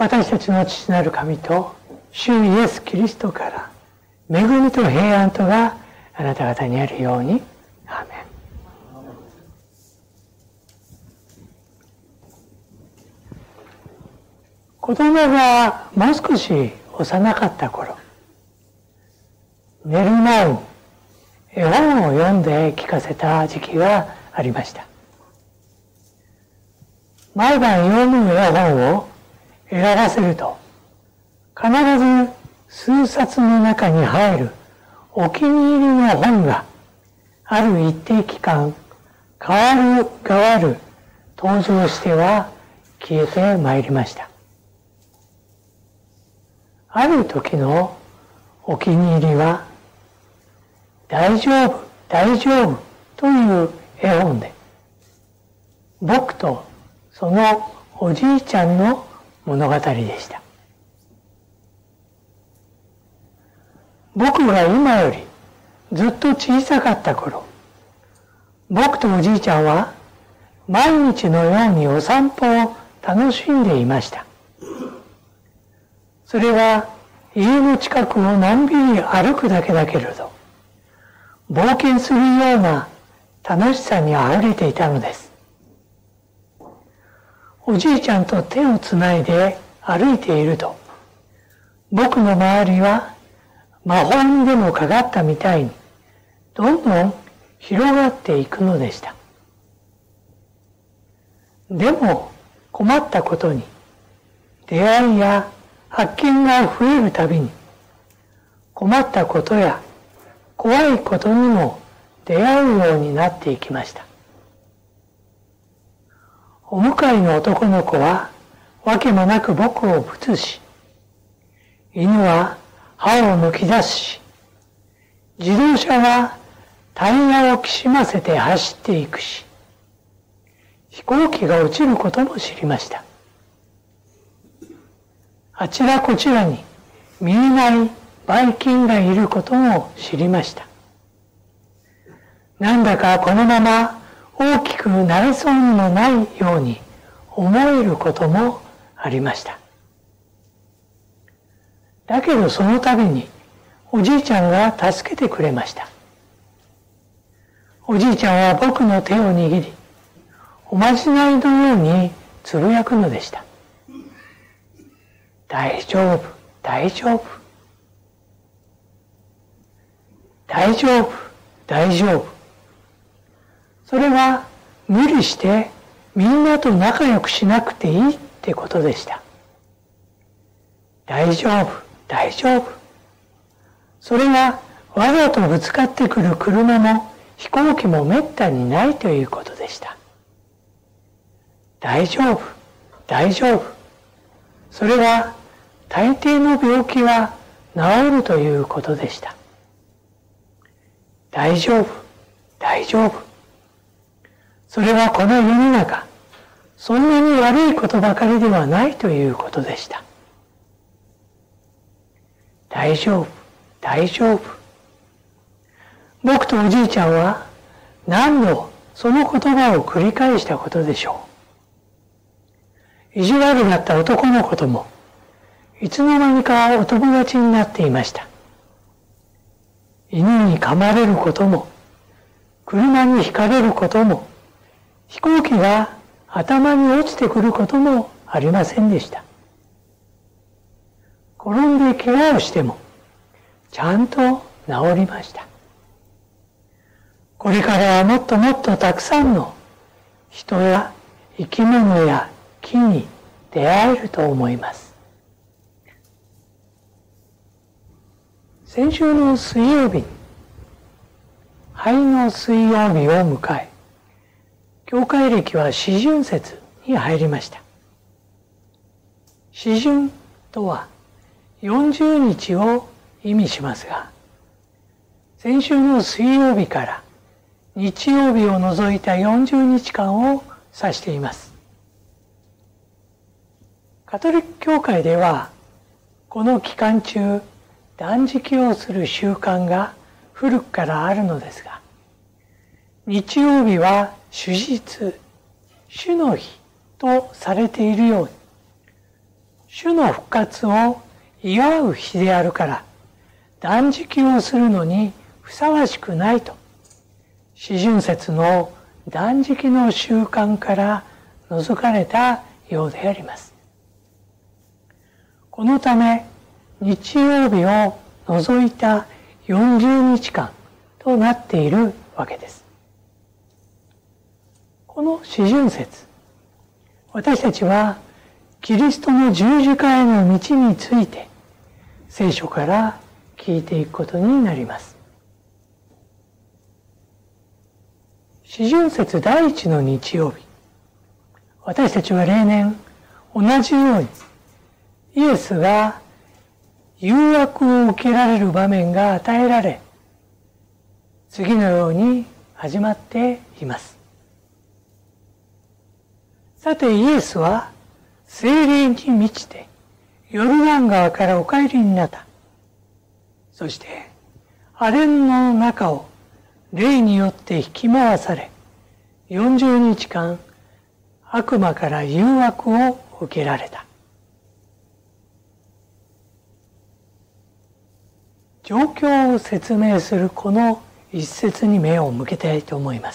私たちの父なる神と主イエス・キリストから恵みと平安とがあなた方にあるように。アーメン。子供がもう少し幼かった頃、寝る前に絵本を読んで聞かせた時期がありました。毎晩読む絵本を選ばせると、必ず数冊の中に入るお気に入りの本がある一定期間変わる変わる登場しては消えてまいりました。ある時のお気に入りは大丈夫大丈夫という絵本で、僕とそのおじいちゃんの物語でした。僕が今よりずっと小さかった頃、僕とおじいちゃんは毎日のようにお散歩を楽しんでいました。それは家の近くをのんびり歩くだけだけれど、冒険するような楽しさにあふれていたのです。おじいちゃんと手をつないで歩いていると、僕の周りは魔法にでもかかったみたいにどんどん広がっていくのでした。でも困ったことに、出会いや発見が増えるたびに、困ったことや怖いことにも出会うようになっていきました。お向かいの男の子はわけもなく僕をぶつし、犬は歯を抜き出すし、自動車はタイヤをきしませて走っていくし、飛行機が落ちることも知りました。あちらこちらに見えないばい菌がいることも知りました。なんだかこのまま大きくなれそうにもないように思えることもありました。だけどその度におじいちゃんが助けてくれました。おじいちゃんは僕の手を握り、おまじないのようにつぶやくのでした。大丈夫、大丈夫。大丈夫、大丈夫。それは無理してみんなと仲良くしなくていいってことでした。大丈夫、大丈夫。それはわざとぶつかってくる車も飛行機もめったにないということでした。大丈夫、大丈夫。それは大抵の病気は治るということでした。大丈夫、大丈夫。それはこの世の中、そんなに悪いことばかりではないということでした。大丈夫、大丈夫。僕とおじいちゃんは何度その言葉を繰り返したことでしょう。意地悪だった男の子ともいつの間にかお友達になっていました。犬に噛まれることも、車にひかれることも、飛行機が頭に落ちてくることもありませんでした。転んで怪我をしてもちゃんと治りました。これからはもっともっとたくさんの人や生き物や木に出会えると思います。先週の水曜日に灰の水曜日を迎え、教会歴は四旬節に入りました。四旬とは40日を意味しますが、先週の水曜日から日曜日を除いた40日間を指しています。カトリック教会ではこの期間中断食をする習慣が古くからあるのですが、日曜日は主日、主の日とされているように、 主の復活を祝う日であるから断食をするのにふさわしくないと、四旬節の断食の習慣から除かれたようであります。このため日曜日を除いた40日間となっているわけです。この四旬節、私たちはキリストの十字架への道について聖書から聞いていくことになります。四旬節第一の日曜日、私たちは例年同じようにイエスが誘惑を受けられる場面が与えられ、次のように始まっています。さてイエスは聖霊に満ちてヨルダン川からお帰りになった。そして荒れ野の中を霊によって引き回され、40日間悪魔から誘惑を受けられた。状況を説明するこの一節に目を向けたいと思います。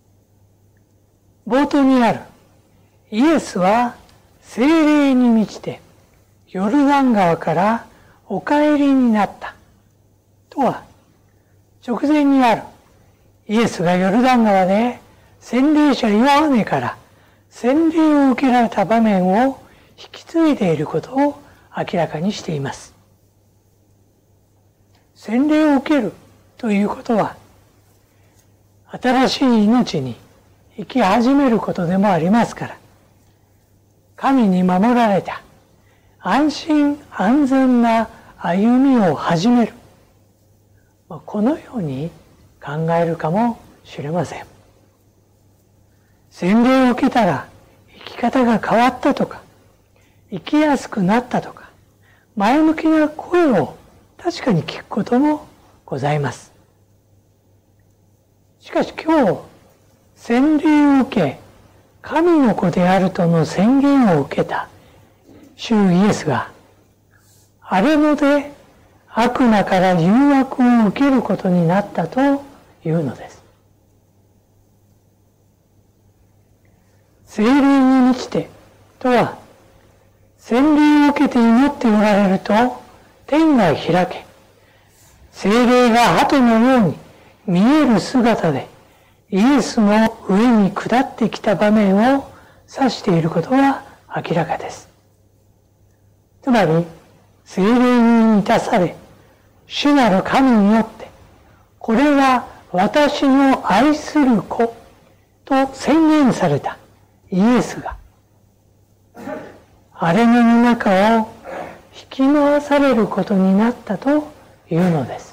冒頭にあるイエスは聖霊に満ちてヨルダン川からお帰りになったとは、直前にあるイエスがヨルダン川で洗礼者ヨハネから洗礼を受けられた場面を引き継いでいることを明らかにしています。洗礼を受けるということは、新しい命に生き始めることでもありますから、神に守られた安心安全な歩みを始める、このように考えるかもしれません。洗礼を受けたら生き方が変わったとか、生きやすくなったとか、前向きな声を確かに聞くこともございます。しかし今日、洗礼を受け、神の子であるとの宣言を受けた主イエスが、荒れ野で悪魔から誘惑を受けることになったというのです。聖霊に満ちてとは、洗礼を受けて祈っておられると天が開け、聖霊が鳩のように見える姿でイエスの上に下ってきた場面を指していることは明らかです。つまり、聖霊に満たされ、主なる神によって、これは私の愛する子と宣言されたイエスが、荒れ野の中を引き回されることになったというのです。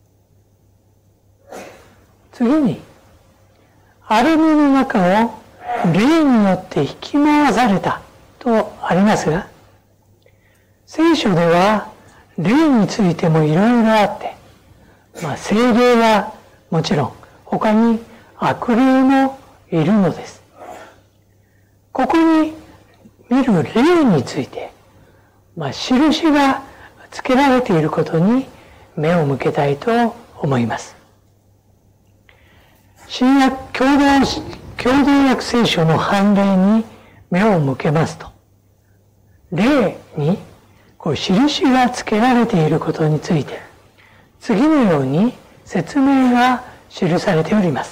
次に、荒れ野の中を霊によって引き回されたとありますが、聖書では霊についてもいろいろあって、聖霊はもちろん他に悪霊もいるのです。ここに見る霊について、印がつけられていることに目を向けたいと思います。新約共同訳聖書の判例に目を向けますと、霊に印がつけられていることについて、次のように説明が記されております。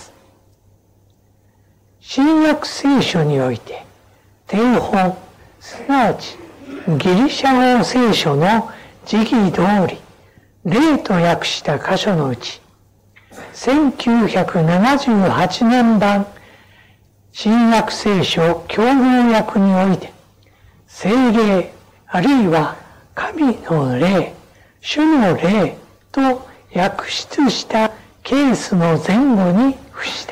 新約聖書において、定本、すなわちギリシャ語聖書の時期通り、霊と訳した箇所のうち、1978年版新約聖書共同訳において、聖霊あるいは神の霊、主の霊と訳出したケースの前後に付した。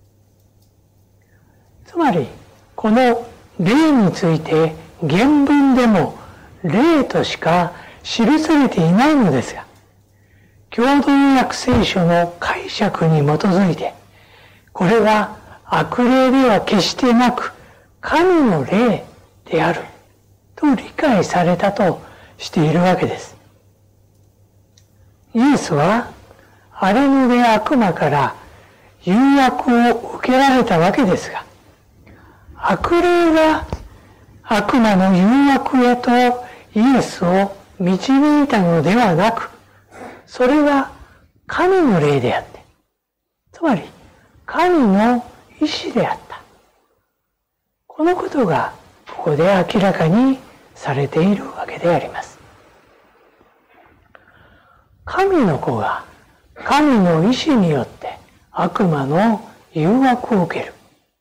つまり、この霊について原文でも霊としか記されていないのですが、共同訳聖書の解釈に基づいて、これは悪霊では決してなく神の霊であると理解されたとしているわけです。イエスは荒れ野で悪魔から誘惑を受けられたわけですが、悪霊が悪魔の誘惑へとイエスを導いたのではなく、それは神の霊であって、つまり神の意志であった。このことがここで明らかにされているわけであります。神の子が神の意志によって悪魔の誘惑を受ける。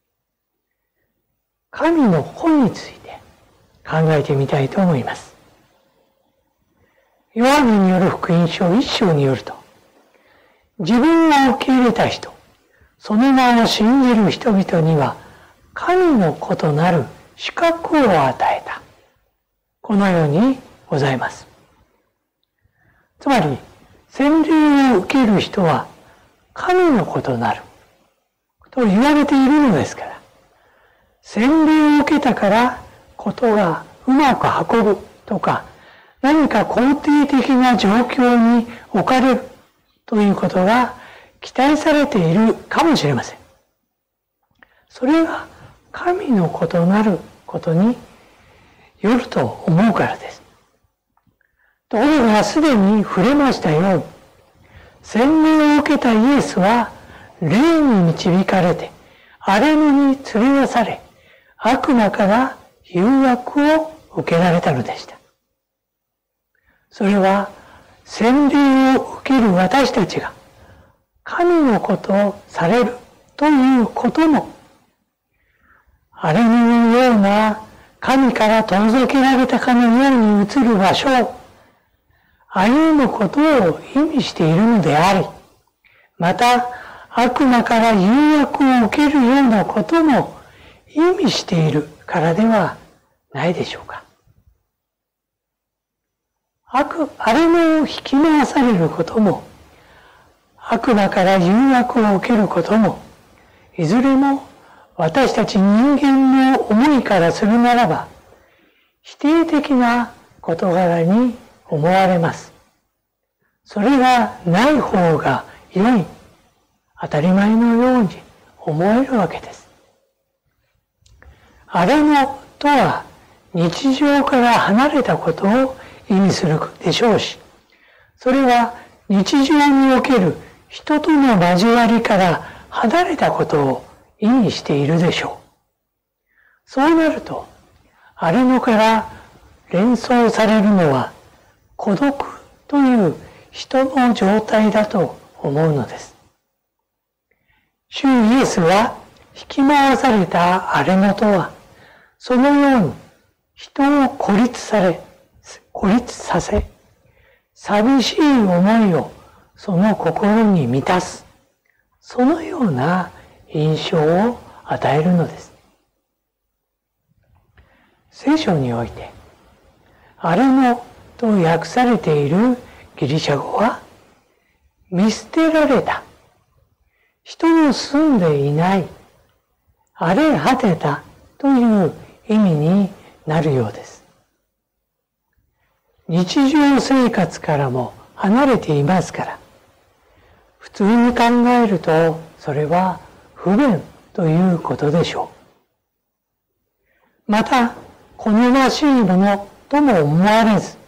神の子について考えてみたいと思います。ヨハネによる福音書1章によると、自分を受け入れた人、その名を信じる人々には神の子となる資格を与えた。このようにございます。つまり、洗礼を受ける人は神の子となると言われているのですから、洗礼を受けたからことがうまく運ぶとか、何か肯定的な状況に置かれるということが期待されているかもしれません。それが神の子となることによると思うからです。ところがすでに触れましたように、洗礼を受けたイエスは霊に導かれて荒れ野に連れ出され、悪魔から誘惑を受けられたのでした。それは洗礼を受ける私たちが神の子とされるということも、荒れ野のような神から遠ざけられたかのように映る場所を歩むことを意味しているのであり、また悪魔から誘惑を受けるようなことも意味しているからではないでしょうか。荒れ野を引き回されることも、悪魔から誘惑を受けることも、いずれも私たち人間の思いからするならば、否定的な事柄に思われます。それがない方が良い、当たり前のように思えるわけです。荒れ野とは日常から離れたことを意味するでしょうし、それは日常における人との交わりから離れたことを意味しているでしょう。そうなると、荒れ野から連想されるのは孤独という人の状態だと思うのです。主イエスは引き回された荒れ野とは、そのように人を孤立させ、寂しい思いをその心に満たす、そのような印象を与えるのです。聖書において、荒れ野と訳されているギリシャ語は、見捨てられた、人の住んでいない、荒れ果てたという意味になるようです。日常生活からも離れていますから、普通に考えるとそれは不便ということでしょう。また、好ましいものとも思われず、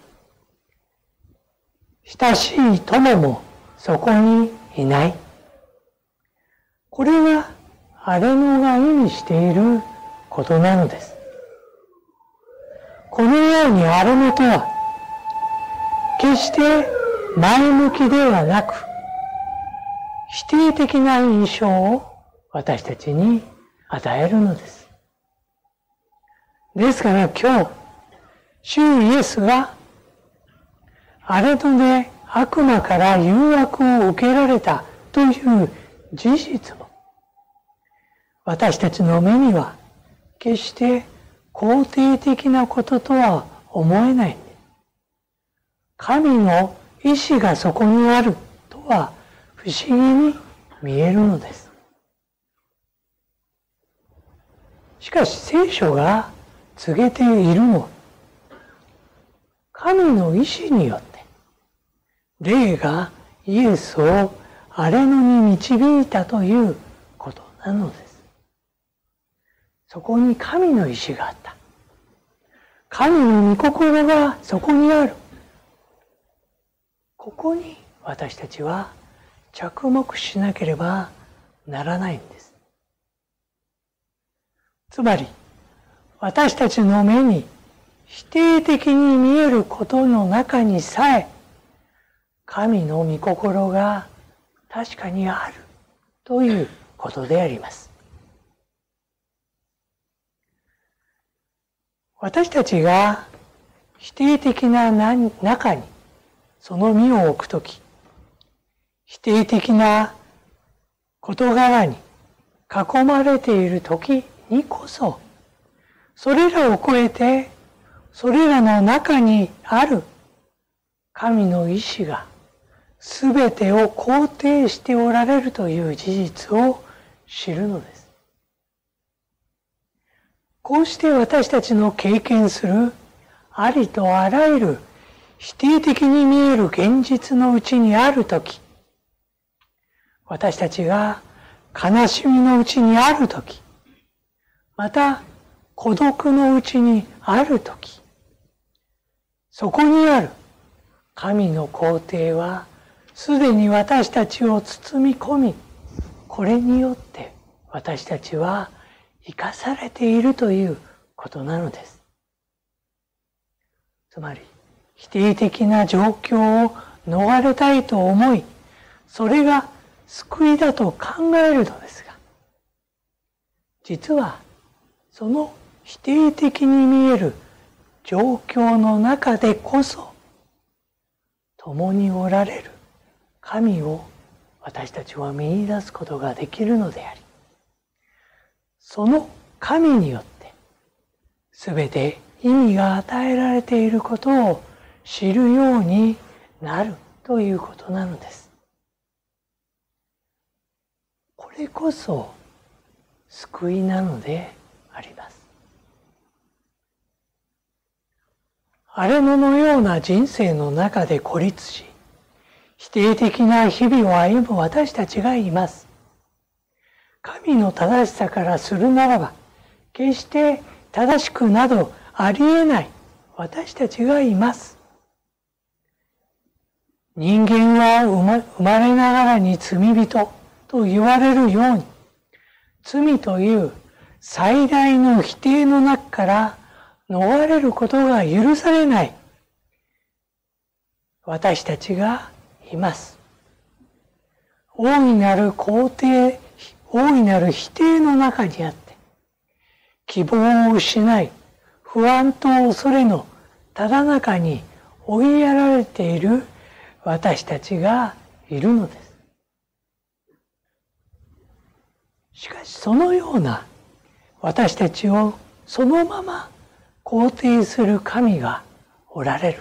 親しい友もそこにいない。これが荒れ野が意味していることなのです。このように荒れ野とは、決して前向きではなく、否定的な印象を私たちに与えるのです。ですから今日、主イエスが荒れ野で悪魔から誘惑を受けられたという事実も、私たちの目には決して肯定的なこととは思えない。神の意志がそこにあるとは不思議に見えるのです。しかし聖書が告げているのは、 神の意志によって、霊がイエスを荒野に導いたということなのです。そこに神の意志があった。神の御心がそこにある。ここに私たちは着目しなければならないんです。つまり、私たちの目に否定的に見えることの中にさえ、神の御心が確かにあるということであります。私たちが否定的な中にその身を置くとき、否定的な事柄に囲まれているときにこそ、それらを超えて、それらの中にある神の意志がすべてを肯定しておられるという事実を知るのです。こうして私たちの経験するありとあらゆる否定的に見える現実のうちにあるとき、私たちが悲しみのうちにあるとき、また孤独のうちにあるとき、そこにある神の肯定はすでに私たちを包み込み、これによって私たちは生かされているということなのです。つまり、否定的な状況を逃れたいと思い、それが救いだと考えるのですが、実はその否定的に見える状況の中でこそ、共におられる神を私たちは見出すことができるのであり、その神によって全て意味が与えられていることを知るようになるということなのです。これこそ救いなのであります。荒野のような人生の中で孤立し、否定的な日々を歩む私たちがいます。神の正しさからするならば、決して正しくなどありえない私たちがいます。人間は生まれながらに罪人と言われるように、罪という最大の否定の中から逃れることが許されない私たちがいます。大いなる肯定、大いなる否定の中にあって、希望を失い、不安と恐れのただ中に追いやられている私たちがいるのです。しかしそのような私たちをそのまま肯定する神がおられる。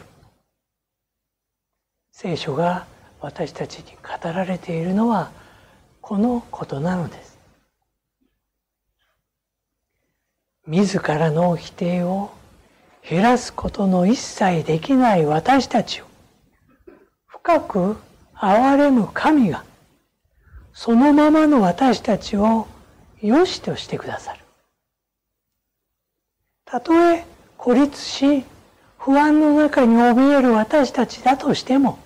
聖書が私たちに語られているのはこのことなのです。自らの否定を減らすことの一切できない私たちを深く憐れむ神がそのままの私たちを良しとしてくださる。たとえ孤立し不安の中に怯える私たちだとしても、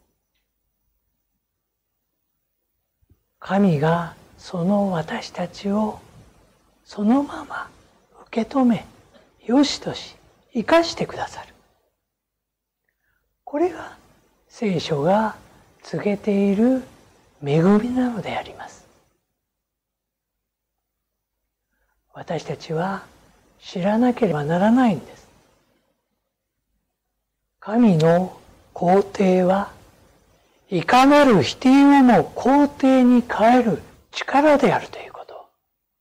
神がその私たちをそのまま受け止め、良しとし、生かしてくださる。これが聖書が告げている恵みなのであります。私たちは知らなければならないんです。神の肯定はいかなる否定をも肯定に変える力であるということ。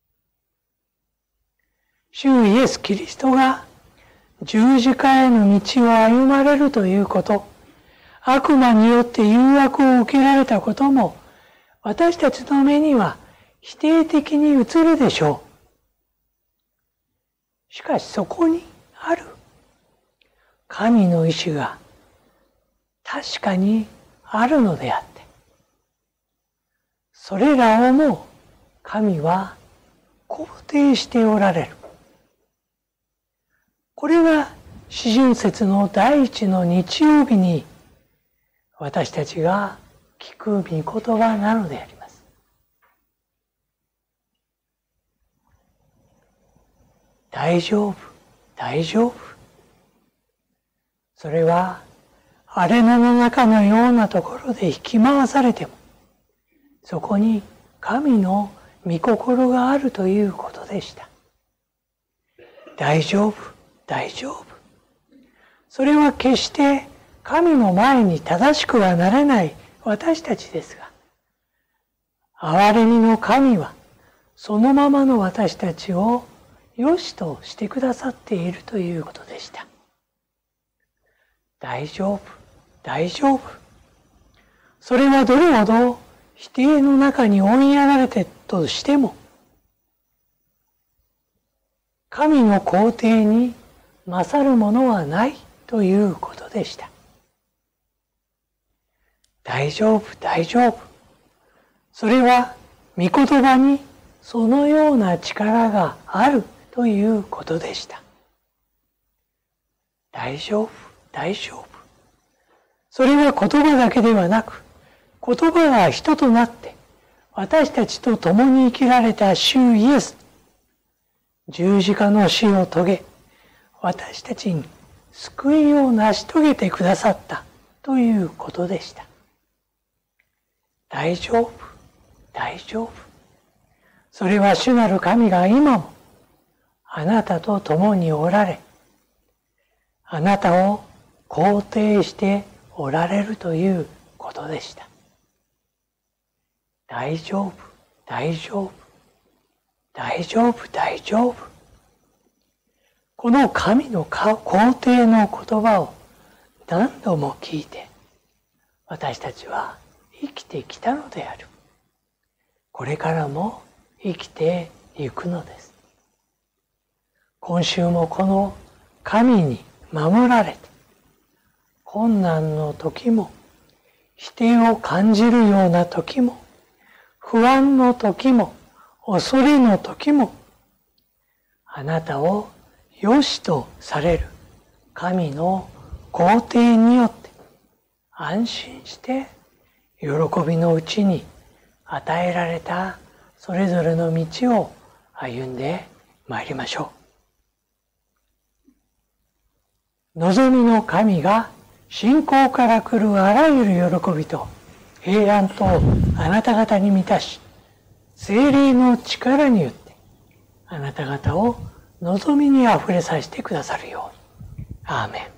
主イエス・キリストが十字架への道を歩まれるということ、悪魔によって誘惑を受けられたことも、私たちの目には否定的に映るでしょう。しかしそこにある神の意志が確かにあるのであって、それらをも神は肯定しておられる。これが四旬節の第一の日曜日に私たちが聞く御言葉なのであります。大丈夫、大丈夫。それは荒れ野の中のようなところで引き回されても、そこに神の御心があるということでした。大丈夫、大丈夫。それは決して神の前に正しくはなれない私たちですが、憐れみの神はそのままの私たちを良しとしてくださっているということでした。大丈夫、大丈夫。それはどれほど否定の中に追いやられてとしても、神の肯定に勝るものはないということでした。大丈夫、大丈夫。それは御言葉にそのような力があるということでした。大丈夫、大丈夫。それは言葉だけではなく、言葉が人となって私たちと共に生きられた主イエス、十字架の死を遂げ、私たちに救いを成し遂げてくださったということでした。大丈夫、大丈夫。それは主なる神が今もあなたと共におられ、あなたを肯定しておられるということでした。大丈夫、大丈夫、大丈夫、大丈夫。この神の肯定の言葉を何度も聞いて、私たちは生きてきたのである。これからも生きていくのです。今週もこの神に守られて、困難の時も、否定を感じるような時も、不安の時も、恐れの時も、あなたを良しとされる神の肯定によって安心して喜びのうちに与えられたそれぞれの道を歩んでまいりましょう。望みの神が信仰から来るあらゆる喜びと平安とあなた方に満たし、聖霊の力によってあなた方を望みにあふれさせてくださるように。アーメン。